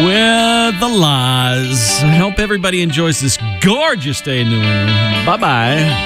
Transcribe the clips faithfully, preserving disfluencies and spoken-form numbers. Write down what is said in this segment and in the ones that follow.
with The Lies. I hope everybody enjoys this gorgeous day in New England. Bye-bye.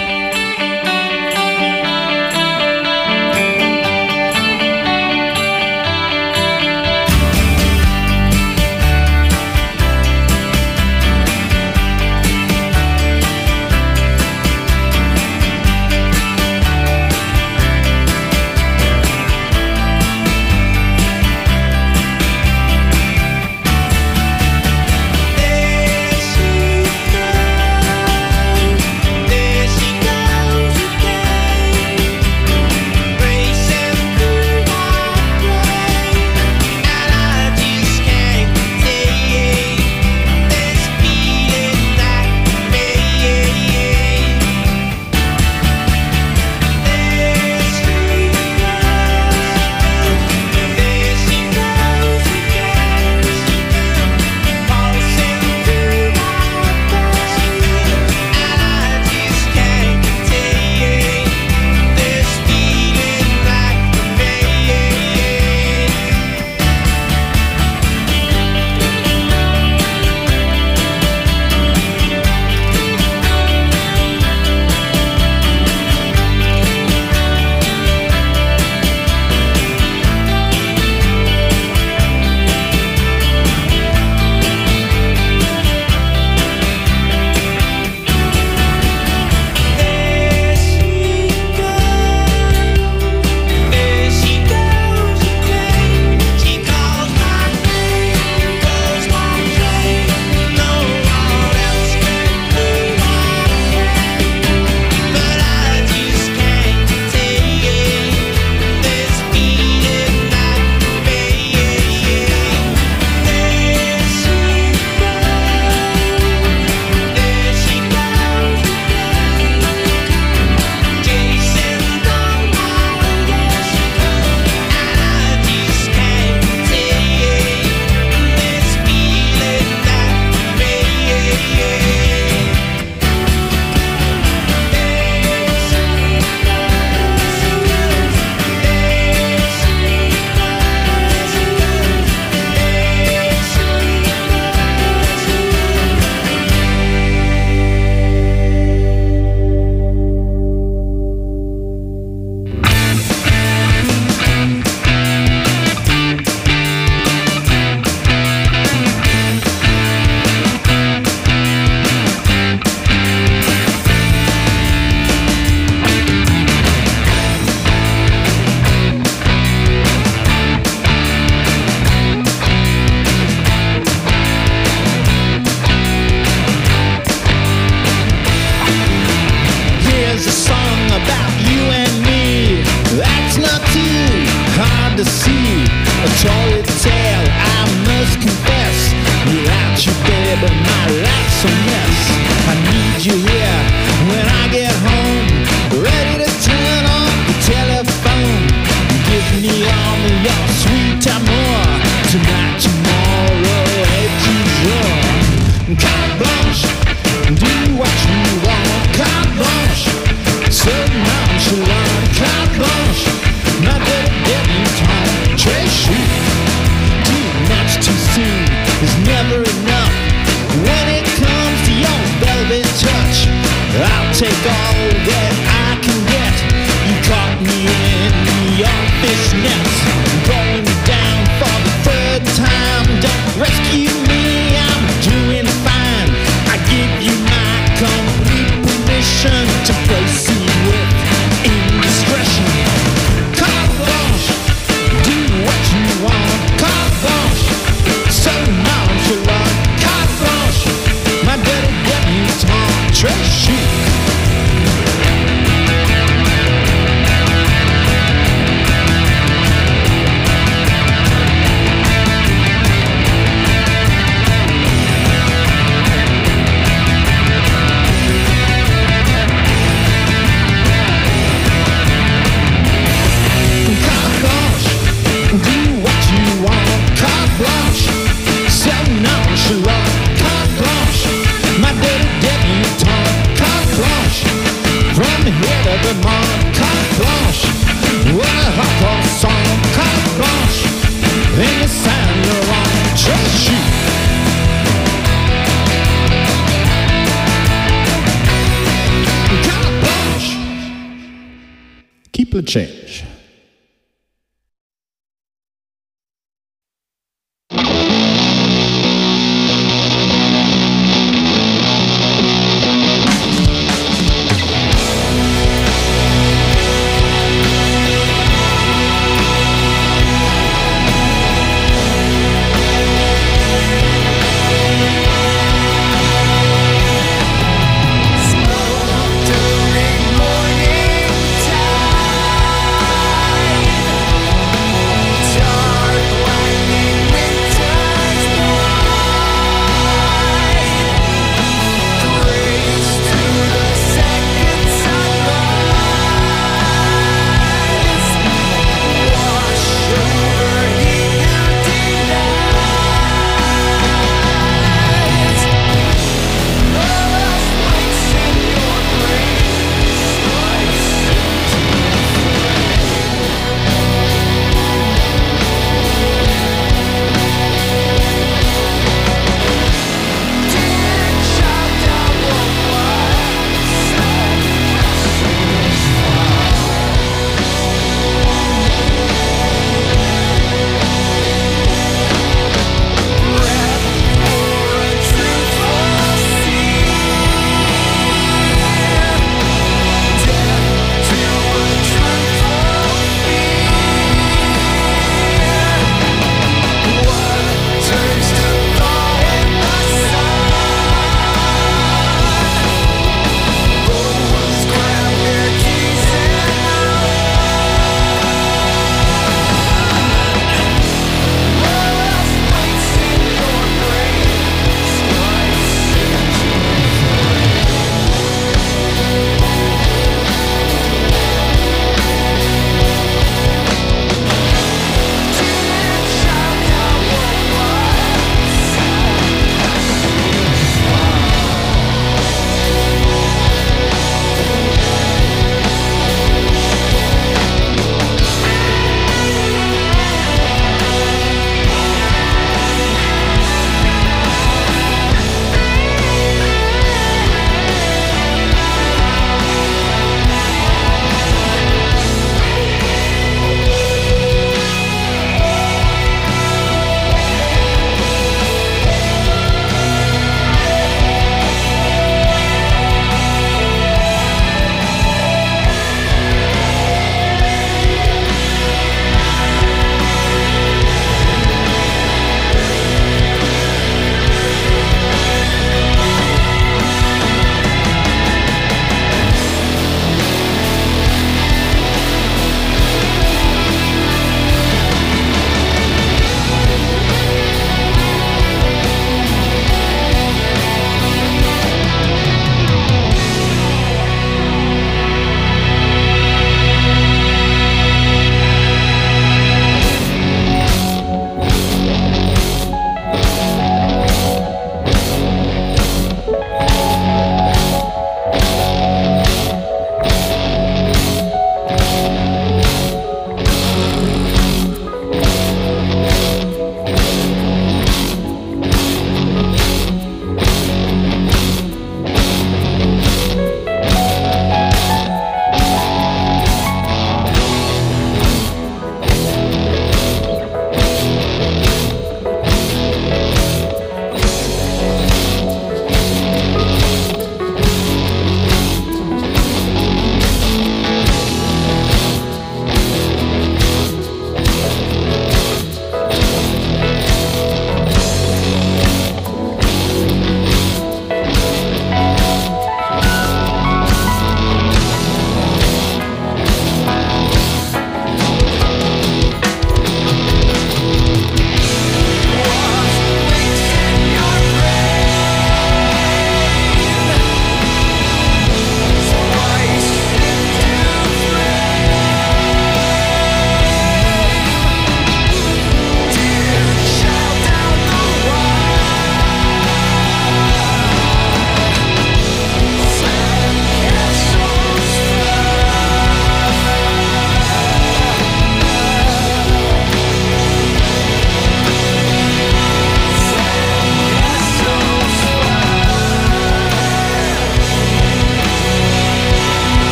People change. During morning time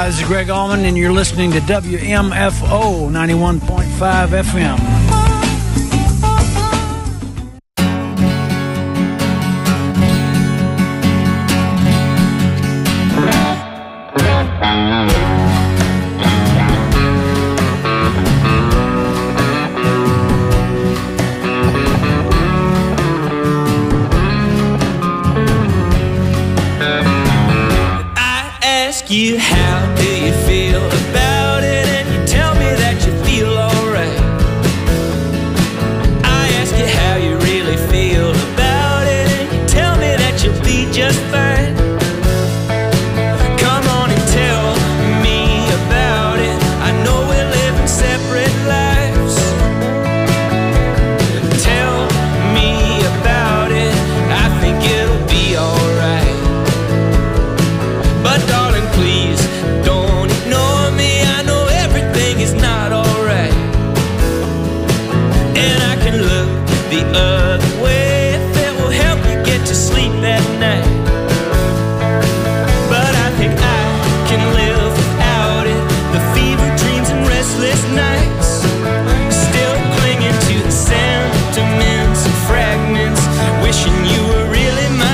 Hi, this is Greg Allman, and you're listening to W M F O ninety-one point five F M. You, how do you feel about it? And you tell me that you feel alright. I ask you how you really feel about it, and you tell me that you'll be just fine. Come on and tell me about it. I know we're living separate lives. Tell me about it. I think it'll be alright. But darling, please don't ignore me. I know everything is not alright, and I can look the other way if it will help you get to sleep at night. But I think I can live without it. The fever dreams and restless nights, still clinging to the sentiments and fragments, wishing you were really mine.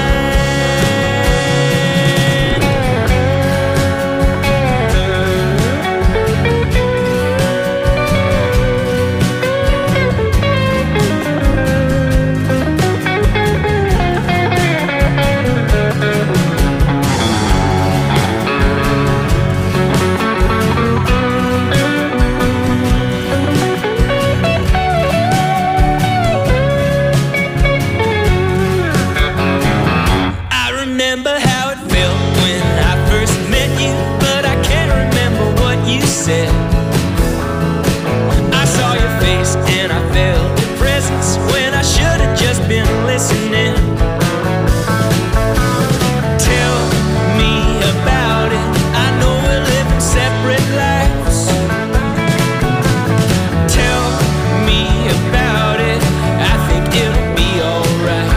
I saw your face and I felt your presence when I should have just been listening. Tell me about it. I know we're living separate lives. Tell me about it. I think it'll be alright.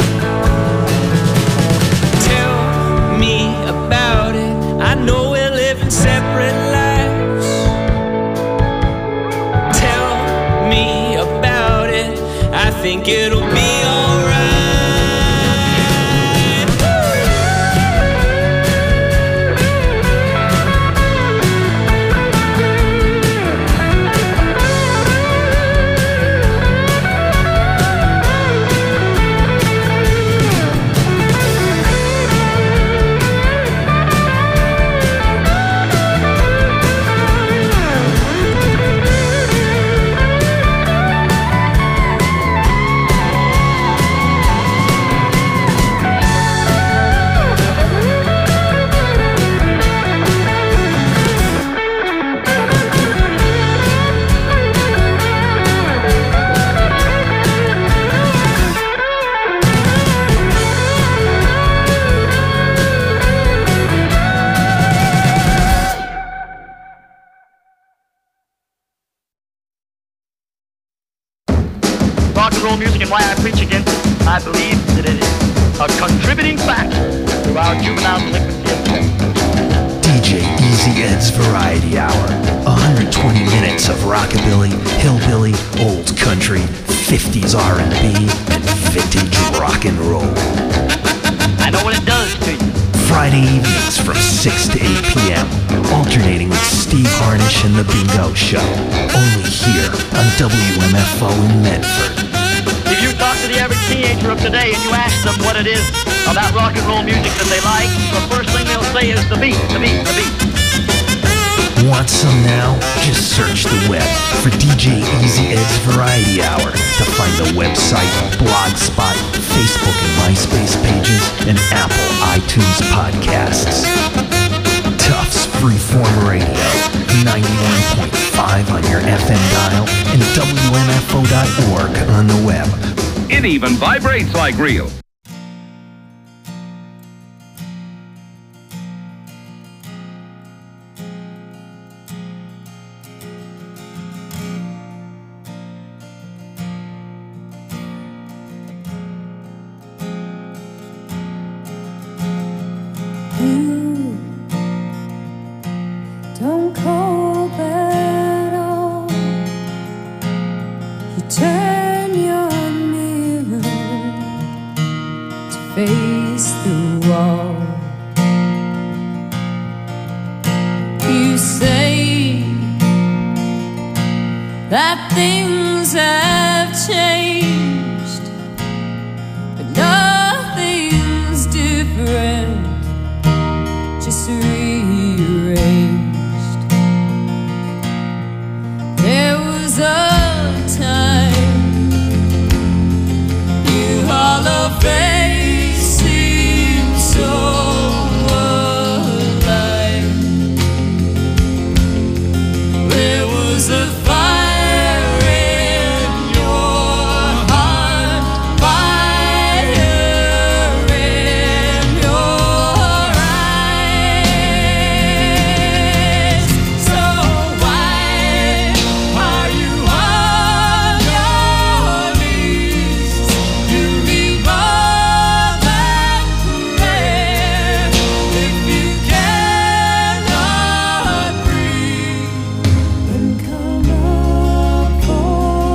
Tell me about it. I know we're living separate lives. I think it'll be alright. Music and why I preach against it, I believe that it is a contributing factor to our juvenile delinquency epidemic. D J Easy Ed's Variety Hour. one hundred twenty minutes of rockabilly, hillbilly, old country, fifties R and B, and vintage rock and roll. I know what it does to you. Friday evenings from six to eight p.m. Alternating with Steve Harnish and The Bingo Show. Only here on W M F O in Medford. If you talk to the average teenager of today and you ask them what it is about rock and roll music that they like, the first thing they'll say is the beat, the beat, the beat. Want some now? Just search the web for D J Easy Ed's Variety Hour to find the website, Blogspot, Facebook and MySpace pages, and Apple iTunes podcasts. Tufts Freeform Radio, ninety-one point five on your F M dial, and W M F O dot org on the web. It even vibrates like real. that things have changed, but nothing's different, just rearranged. There was a time you hollow face seemed so alive. There was a fire in your heart, fire in your eyes. So why are you on your knees? You need more than prayer if you cannot breathe. Then come up for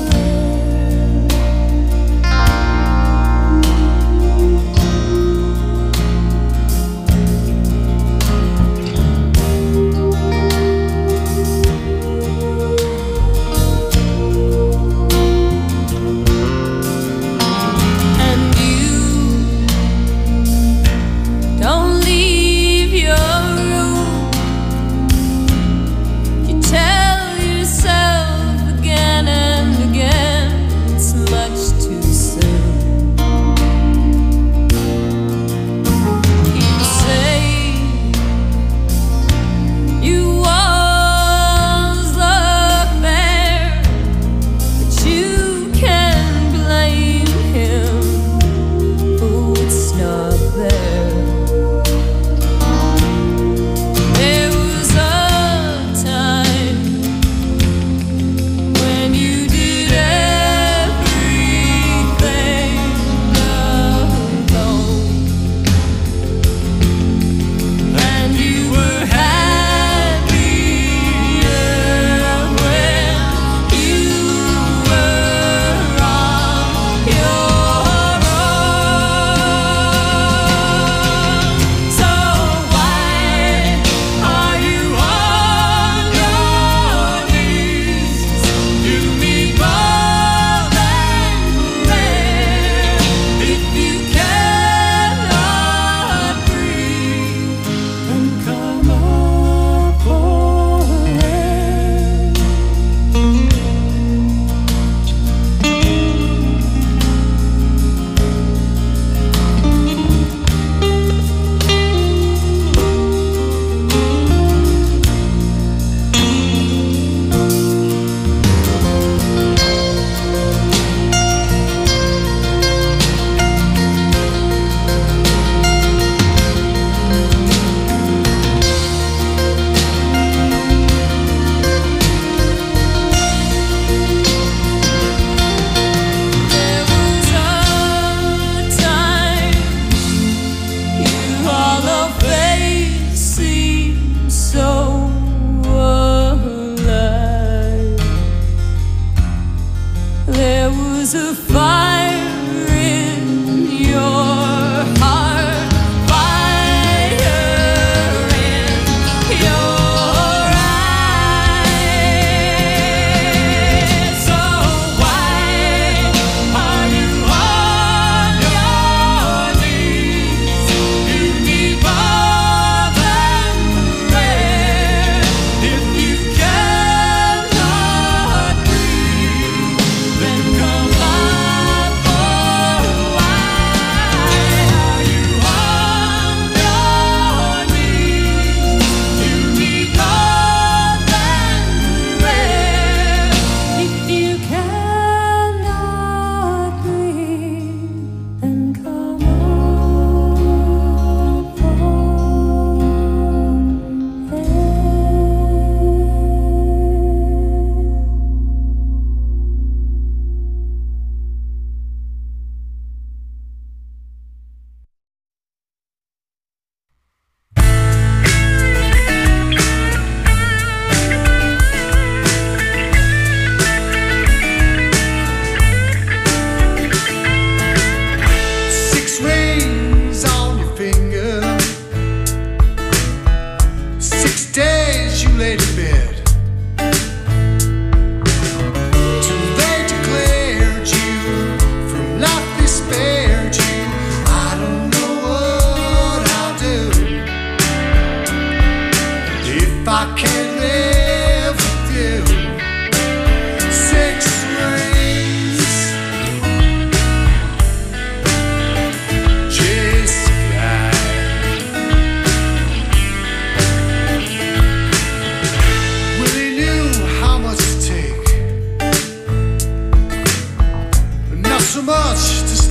and you don't leave your room. You tell yourself again and again it's much too soon. You say you was the fair, but you can blame him. Oh, it's not there. There was a time when you did everything alone, and you were happier when you were on your own. So why are you on your knees? You need more than prayer if you cannot breathe. Then come up for air. There was a time you hollow face seemed so alive. There was a fire in your heart, fire in your eyes. So why are you on your knees? You need more than prayer if you cannot breathe. Then come up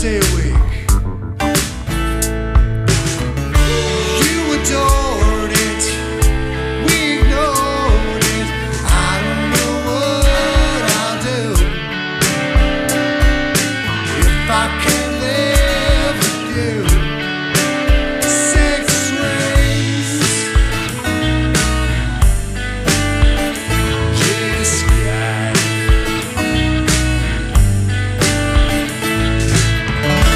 stay awake. You adored it, we ignored it. I don't know what I'll do if I can't live with you. Six rings, J Sky.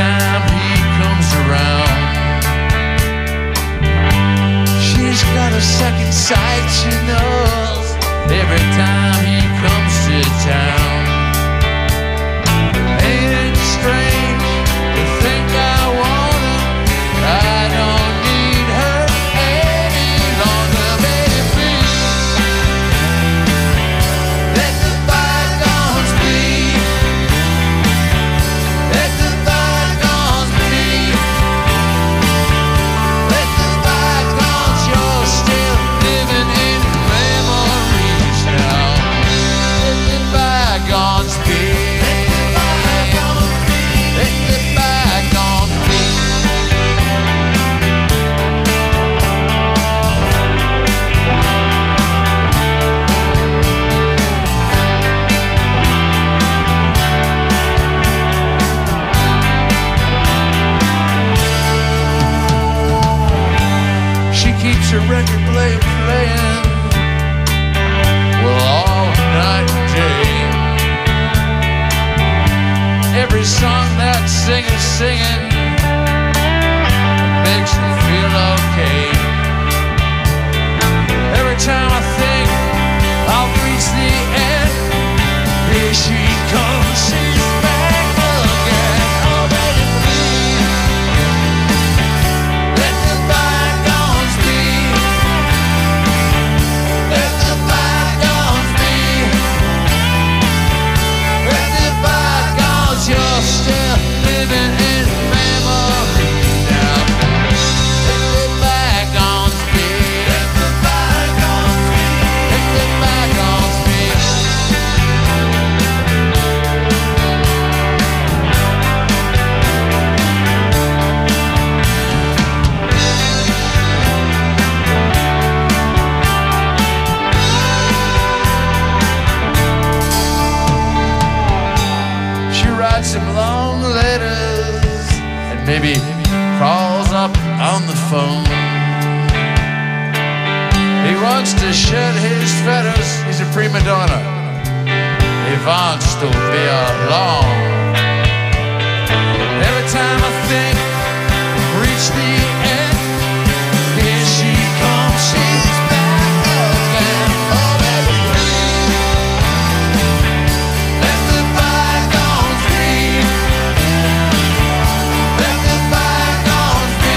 time he comes around. She's got a second sight, she knows, every time he comes to town. Ain't it strange to think I want her? I don't need her any longer, baby. Let the bygones be. Let the bygones be. Let the bygones, you're still living in memories now. Let the bygones be. Let the bygones be. She keeps her record player playing, well, all night and day. Every song that singer's singing makes me feel okay. Every time I think I'll reach the end, here she comes, she's back again. Oh, baby, please, let the bygones be. Let the bygones be. Let the bygones, you're still living in memory now. Let the bygones be. Let the bygones be. Let the bygones be. She writes him long letters and maybe calls up on the phone. He wants to shed his feathers, he's a prima donna. He wants to be alone. Every time I think reach the end, here she comes, she's back again. Oh, baby, please, let the bygones be. Let the bygones be.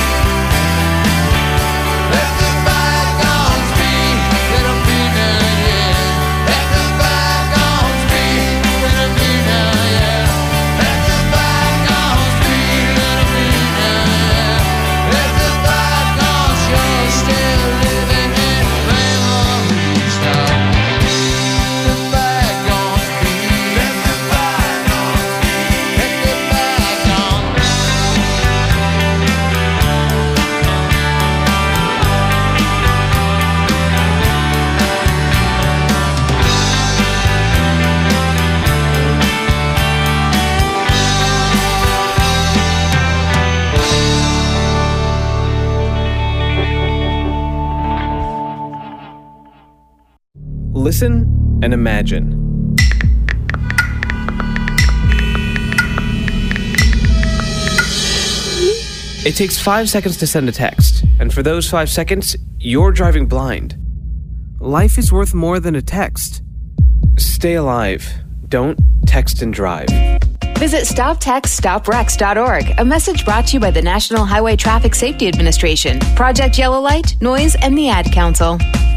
Let the bygones be. Let 'em be now, yeah. Let the bygones be. Let 'em be now, yeah. Let the bygones be. Let 'em be now, yeah. Let the bygones, you're still living in memories now. Let the bygones be. Let the bygones be. Let the bygones be. Listen and imagine. It takes five seconds to send a text, and for those five seconds, you're driving blind. Life is worth more than a text. Stay alive. Don't text and drive. Visit stop text stop wrecks dot org. A message brought to you by the National Highway Traffic Safety Administration, Project Yellow Light, Noise, and the Ad Council.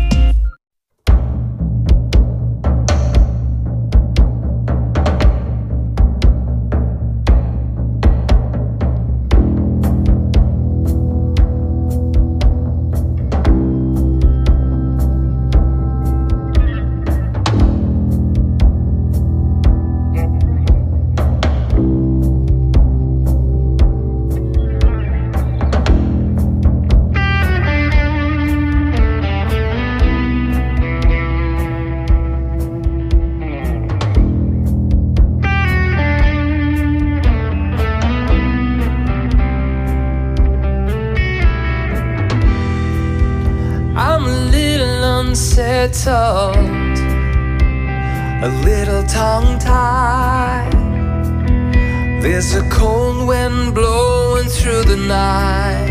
unsettled, a little tongue-tied. There's a cold wind blowing through the night.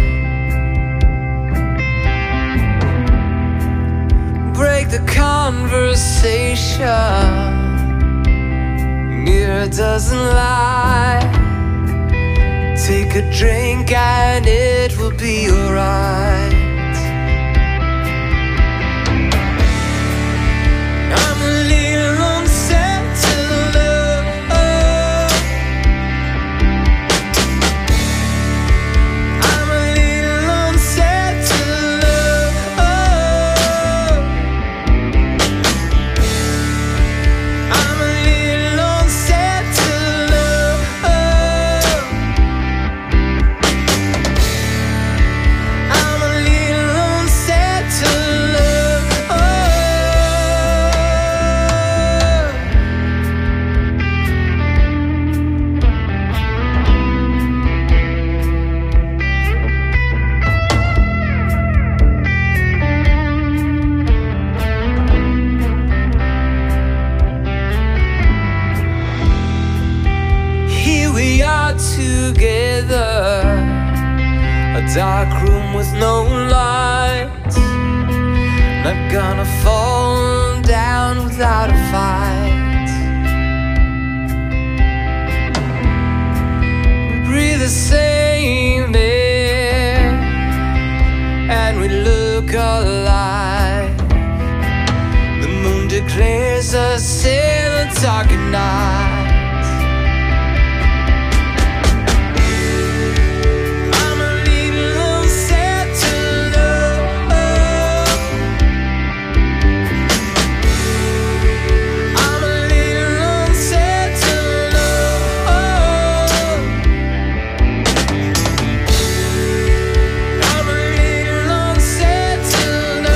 Break the conversation. Mirror doesn't lie. Take a drink and it will be alright. I'm a little unsettled. I'm a little unsettled. I'm a little unsettled. I'm a little unsettled. Here we are together, a dark room with no light. Not gonna fall down without a fight. We breathe the same air and we look alike. The moon declares us in the dark at night. I'm a little unsettled. I'm a little unsettled. I'm a little unsettled.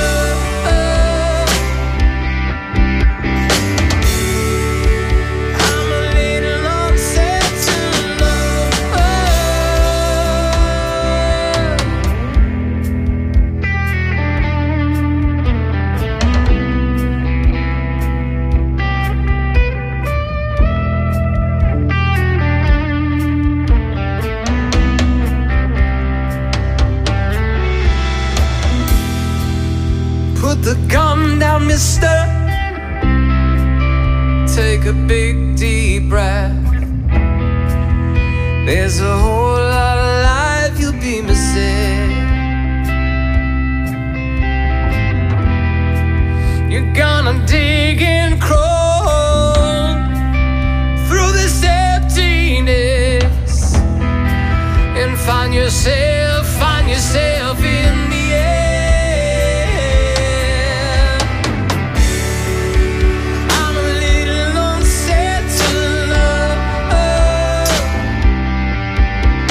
I'm a little unsettled. Put the gun down, mister. Take a big deep breath. There's a whole lot of life you'll be missing. You're gonna dig and crawl through this emptiness and find yourself, find yourself in the air. I'm a little unsettled.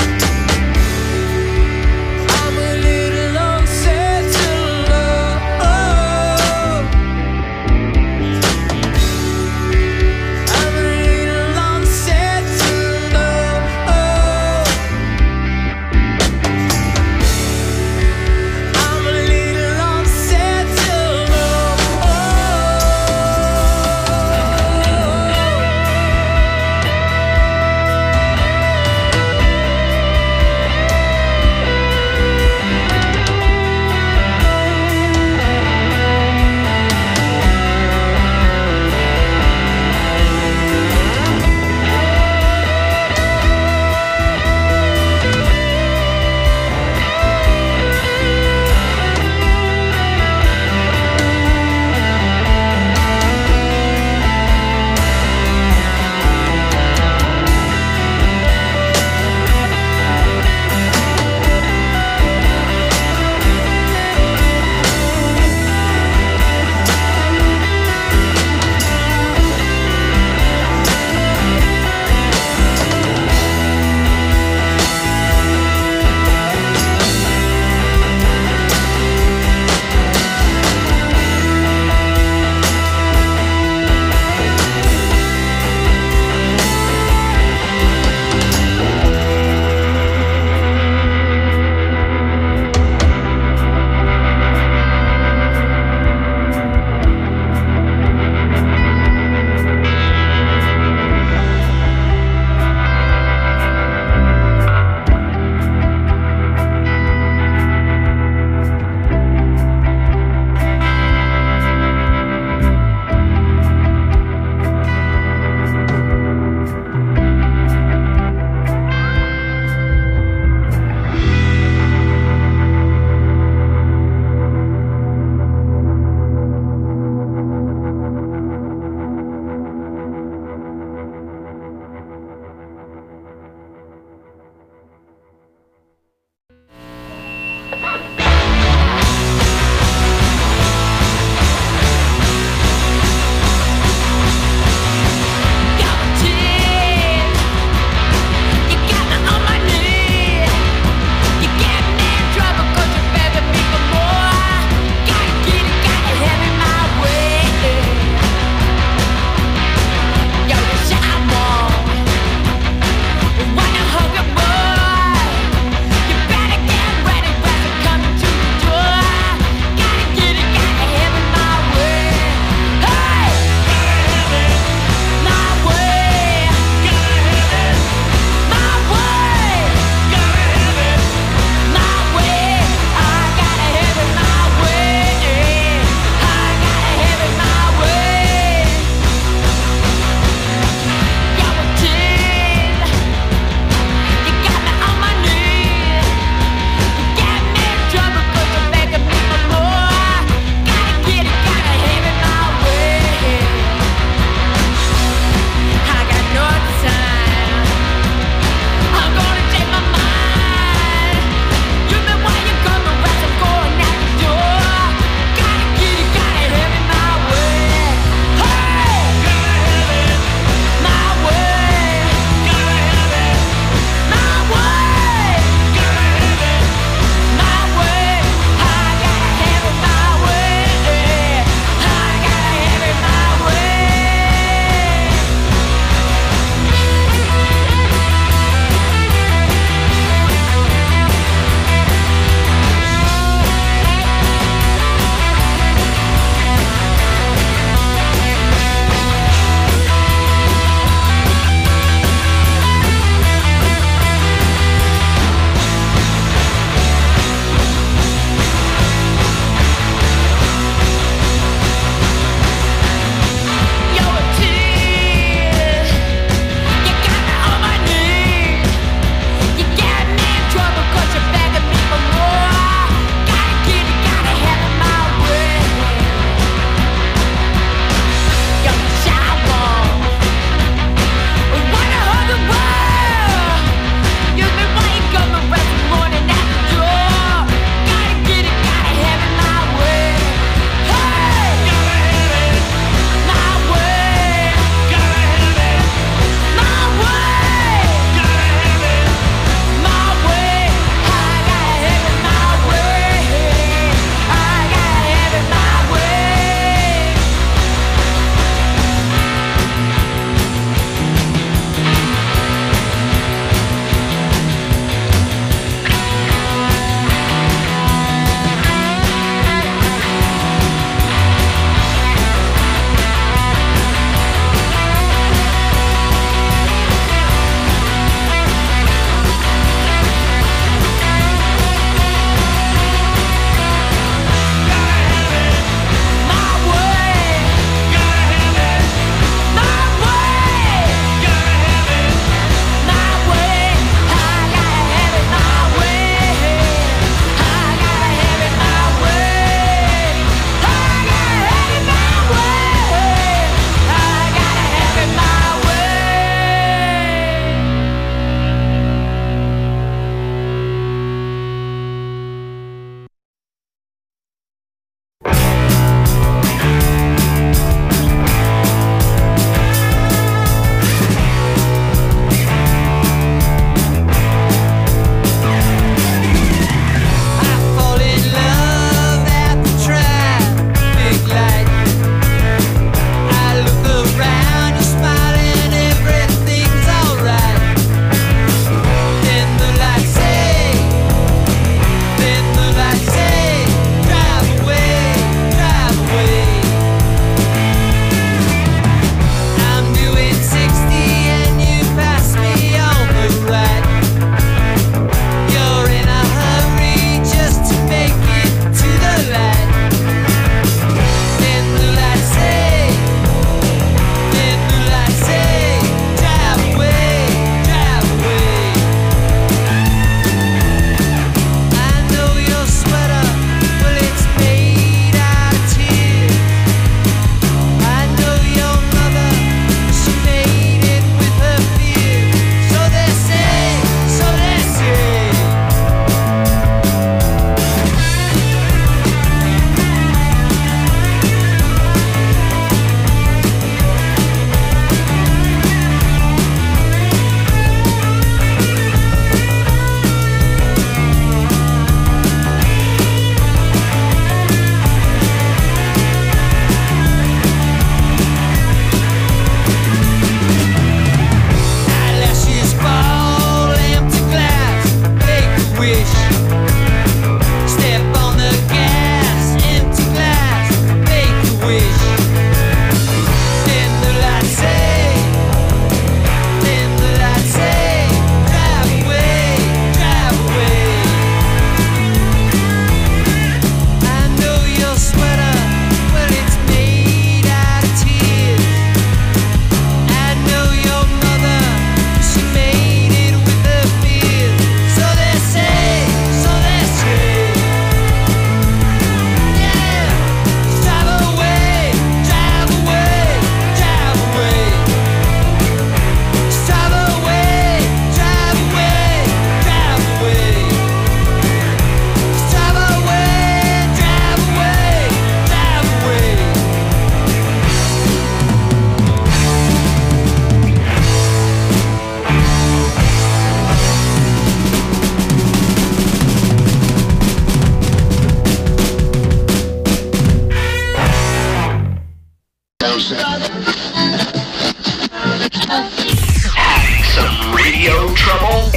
Some radio trouble?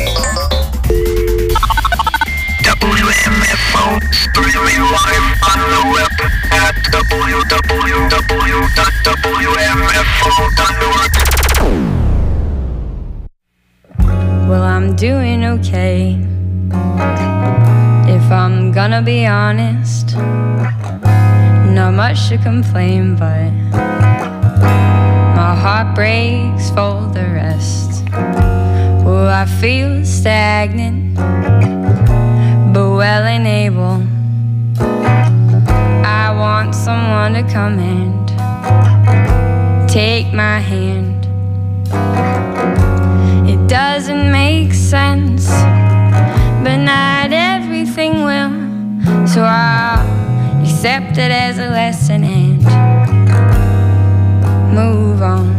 W M F O streaming live on the web at w w w dot w m f o dot org. Well, I'm doing okay, if I'm gonna be honest. Not much to complain, but my heart breaks for the rest. Well, I feel stagnant, but well and able. I want someone to come and take my hand. It doesn't make sense, but not everything will. So I'll accept it as a lesson and move on.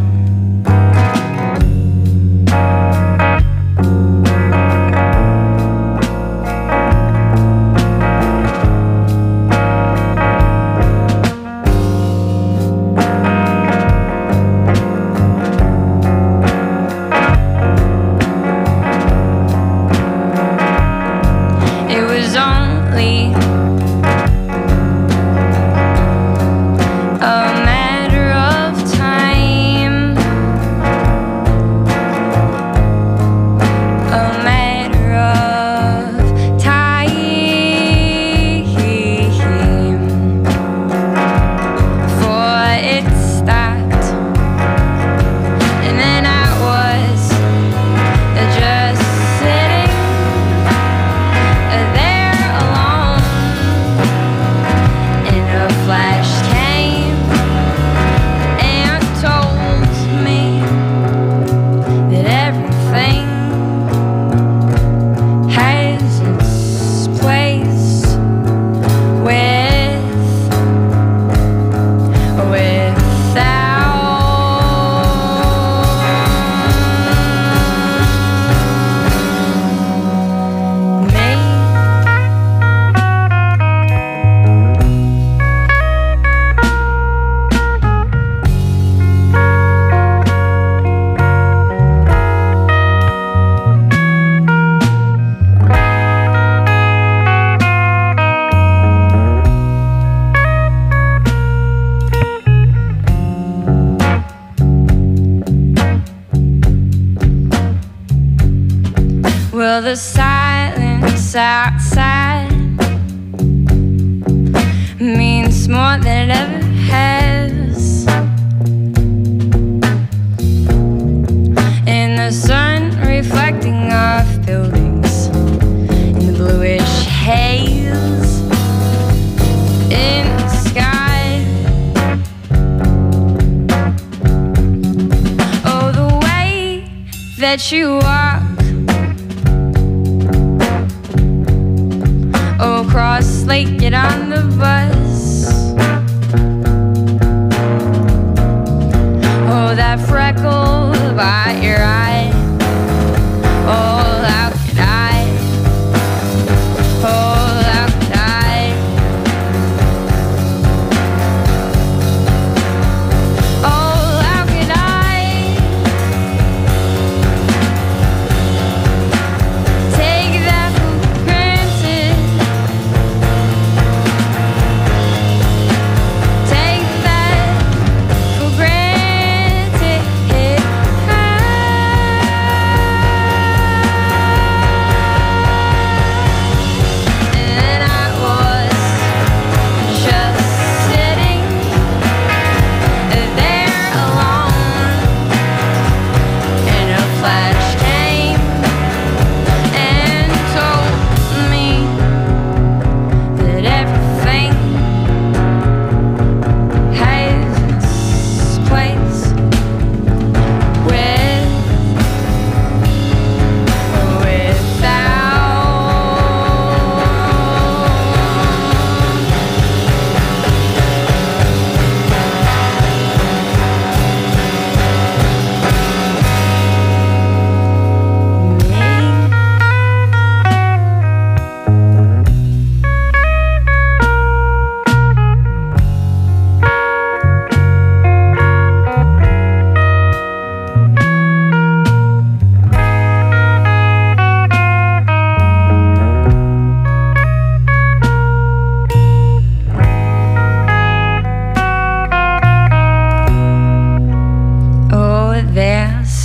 Well, the silence outside means more than it ever has. And the sun reflecting off buildings in the bluish haze in the sky. Oh, the way that you walk across Lake, get on the bus. Oh, that freckle by your eye. Oh, how could I? Oh, how could I? Oh, how could I take that for granted?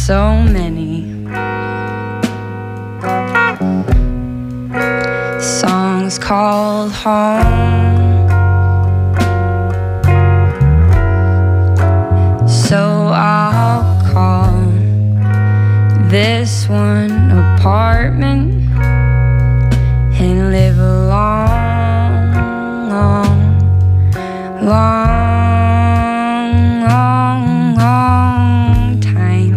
so many songs called home. So I'll call this one apartment and live a long, long, long, long, long time.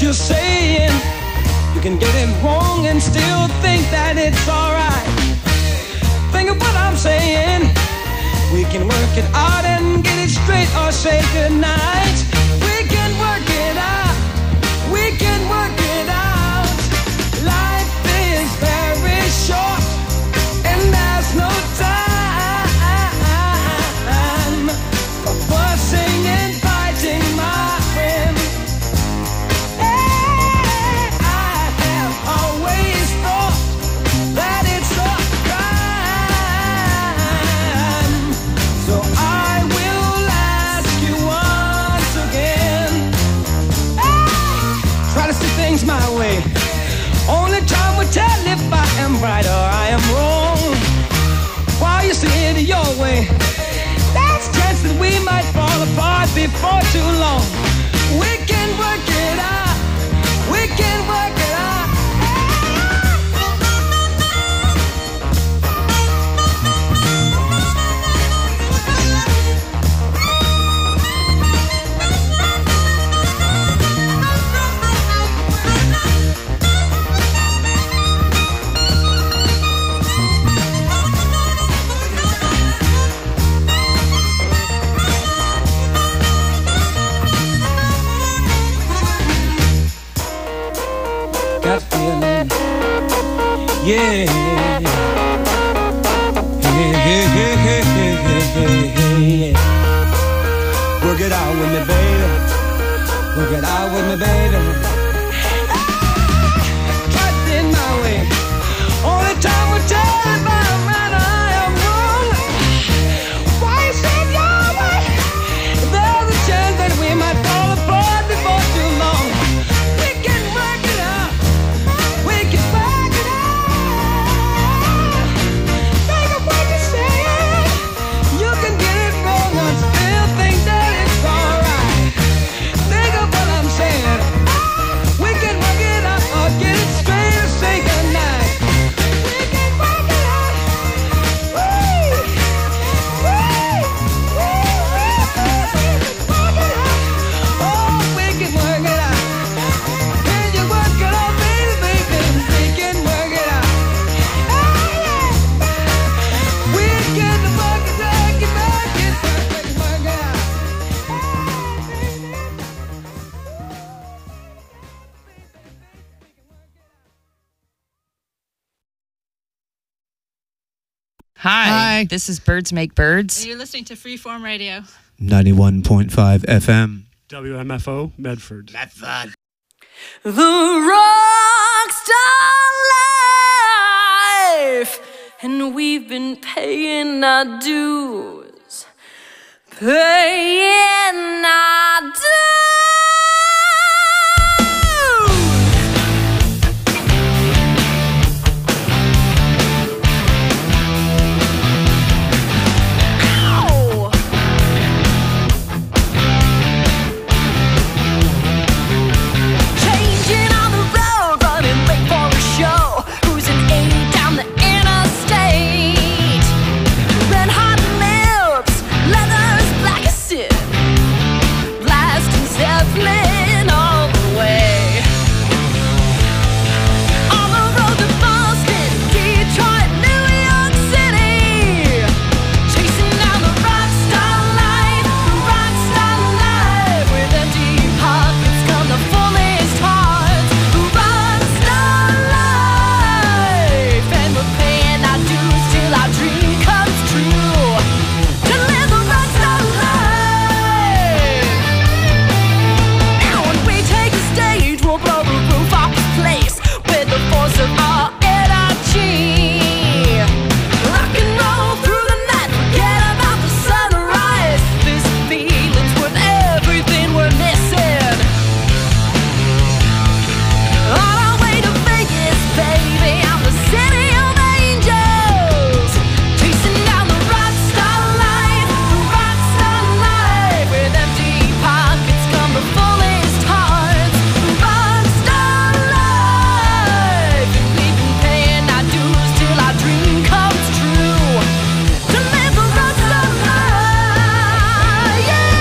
you're saying. You can get it wrong and still think that it's alright. Think of what I'm saying. We can work it out and get it straight or say goodnight. We can work it out. We can work it out. Life is very short and there's no time for fussing and fighting, my friend. Hey, I have always thought that it's a crime. So I will ask you once again. Hey, try to see things my way. Only time will tell if I am right or I am wrong. While you see it your way, there's a chance that we might fall apart before too long. We can work it out. We can work it out. Got a feeling, yeah, yeah, yeah, yeah, yeah, yeah. Work it out with me, baby. Work it out with me, baby. Try it in my way. Only time will tell if I'm right or I am wrong. Why you say your way? There's a chance that we might fall apart before too long. We can work it out. We can work it out. Think of what you're saying. You can get it wrong and still think that it's alright. Think of what I'm saying. We can work it out or get it straight or say goodnight. We can work it out. Woo! Woo! Woo! We can work it out. Oh, we can work it out. Can you work it out, baby, baby? We can work it out. Oh, yeah. We can work it out, get back, get back, we can work it out. Hi. This is Birds Make Birds. You're listening to Freeform Radio. ninety-one point five F M. W M F O, Medford. Medford. The rockstar life, and we've been paying our dues, paying